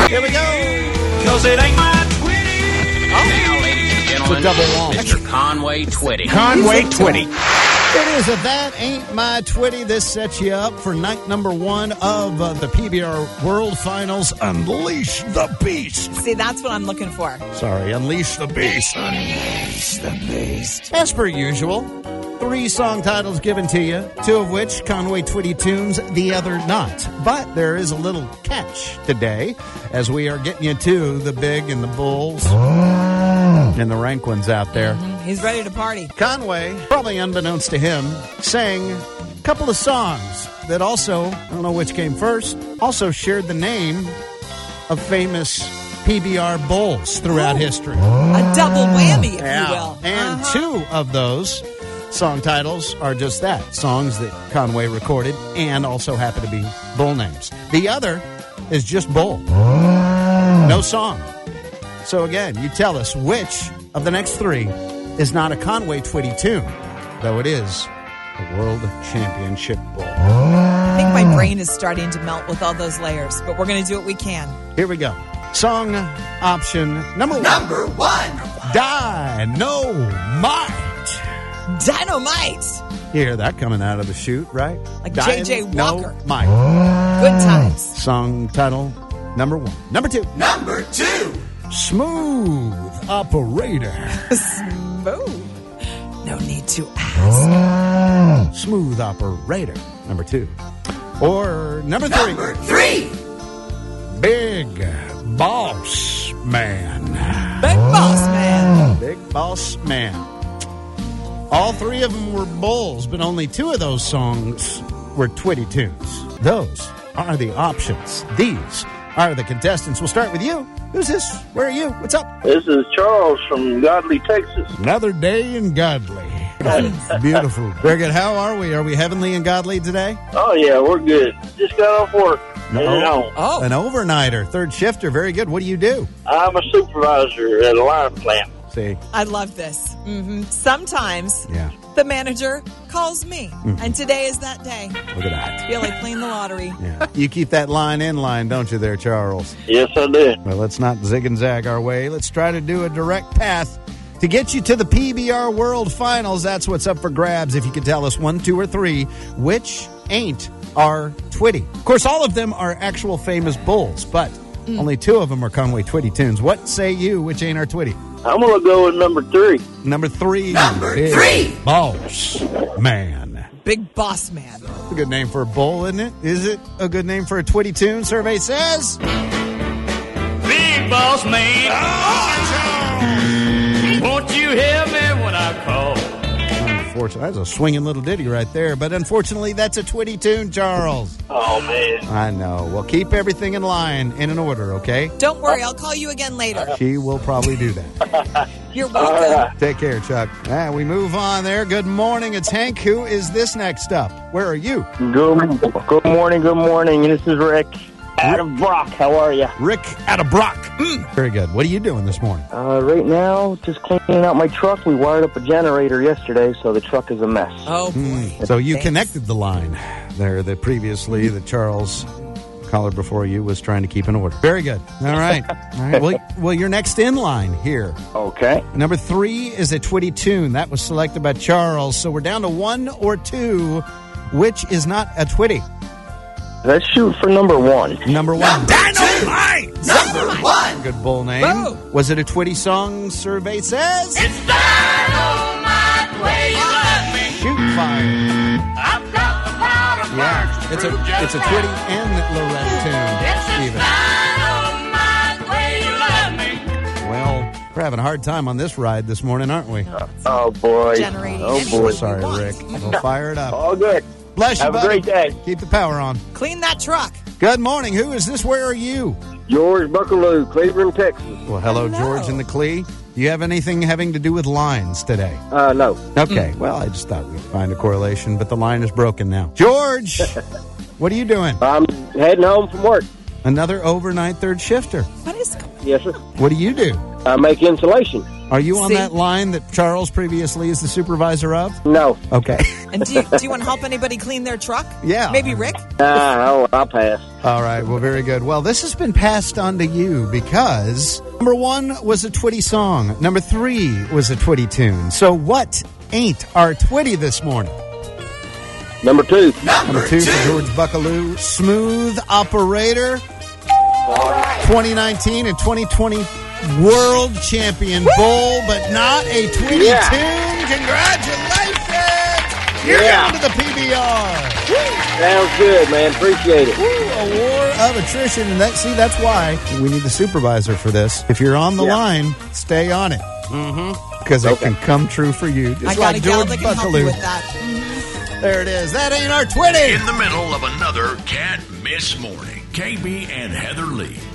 Here we go. 'Cause it ain't my Twitty. Now, ladies and gentlemen, Mr. Conway Twitty. Conway Twitty. It is a That Ain't My Twitty. This sets you up for night number 1 of the PBR World Finals. Unleash the Beast. See, that's what I'm looking for. Sorry, Unleash the Beast. Unleash the Beast. As per usual, 3 song titles given to you, 2 of which Conway Twitty tunes, the other not. But there is a little catch today, as we are getting you to the big and the bulls and the rank ones out there. He's ready to party. Conway, probably unbeknownst to him, sang a couple of songs that also, I don't know which came first, also shared the name of famous PBR bulls throughout history. A double whammy, if you will. And 2 of those song titles are just that, songs that Conway recorded and also happen to be bull names. The other is just bull. No song. So again, you tell us which of the next 3 is not a Conway Twitty tune, though it is a World Championship bull. I think my brain is starting to melt with all those layers, but we're going to do what we can. Here we go. Song option number 1. Number 1. Dynamite. Dynamite. You hear that coming out of the chute, right? Like J.J. Walker. Dynamite. Good times. Song title number 1. Number 2. Number 2. Smooth Operator. Smooth. No need to ask. Smooth Operator. Number 2. Or number 3. Number 3. Big Boss Man. Big Boss Man. Big Boss Man. All 3 of them were bulls, but only 2 of those songs were Twitty tunes. Those are the options. These are the contestants. We'll start with you. Who's this? Where are you? What's up? This is Charles from Godley, Texas. Another day in Godly. Beautiful. Very good. How are we? Are we heavenly and godly today? Oh, yeah, we're good. Just got off work. Headed home. Oh. An overnighter, 3rd shifter. Very good. What do you do? I'm a supervisor at a lime plant. See? I love this. Sometimes Yeah. the manager calls me, and today is that day. Look at that. I feel like playing the lottery. Yeah. You keep that line in line, don't you there, Charles? Yes, I do. Well, let's not zig and zag our way. Let's try to do a direct path to get you to the PBR World Finals. That's what's up for grabs. If you could tell us 1, 2, or 3, which ain't our Twitty. Of course, all of them are actual famous bulls, but only 2 of them are Conway Twitty tunes. What say you, which ain't our Twitty? I'm going to go with number 3. Number 3. Number Big 3. Boss Man. Big Boss Man. A good name for a bull, isn't it? Is it a good name for a Twitty tune? Survey says. Big Boss Man. Won't you help me when I call? Unfortunately, that's a swinging little ditty right there. But unfortunately, that's a Twitty tune, Charles. Oh, man. I know. Well, keep everything in line and in order, okay? Don't worry, I'll call you again later. She will probably do that. You're welcome. Take care, Chuck. We move on there. Good morning. It's Hank. Who is this next up? Where are you? Good morning. This is Rick out of Brock. How are you? Rick out of Brock. Very good. What are you doing this morning? Right now, just cleaning out my truck. We wired up a generator yesterday, so the truck is a mess. Oh, boy. So you Thanks. connected the line there that previously the Charles caller before you was trying to keep in order. Very good. All right. All right. Well, you're next in line here. Okay. Number 3 is a Twitty tune. That was selected by Charles. So we're down to 1 or 2. Which is not a Twitty? Let's shoot for number 1. Number 1. Dynamite. Number 1. Good bull name. Boom. Was it a Twitty song? Survey says. It's dynamite way you love me. Shoot fire. I've got the power to Yeah. burn It's through just a now. Twitty and Loretta tune. It's Even. dynamite way you love me. Well, we're having a hard time on this ride this morning, aren't we? Oh, boy. Generating Oh, anything boy. you Sorry, want. Rick. We'll fire it up. All good. Bless you, Have a buddy. great day. Keep the power on. Clean that truck. Good morning. Who is this? Where are you? George Buckaloo, Cleveland, Texas. Well, hello, Hello. George in the Clee. Do you have anything having to do with lines today? No. Okay. Well, I just thought we'd find a correlation, but the line is broken now. George, what are you doing? I'm heading home from work. Another overnight 3rd shifter. What is going on? Yes, sir. What do you do? I make insulation. Are you on See? that line that Charles previously is the supervisor of? No. Okay. And do you want to help anybody clean their truck? Yeah. Maybe Rick? I'll pass. All right. Well, very good. Well, this has been passed on to you because number 1 was a Twitty song. Number 3 was a Twitty tune. So what ain't our Twitty this morning? Number 2. Number 2 for George Buckaloo. Smooth operator. 2019 and 2020 world champion bull, but not a Twitty tune. Congratulations! You're going to the PBR. Sounds good, man. Appreciate it. A war of attrition, and that's why we need the supervisor for this. If you're on the line, stay on it. Because it can come true for you. Just I got like a gal George that can help you Buckaloo. with that. There it is. That ain't our Twitty. In the middle of another can't miss morning. KB and Heather Lee.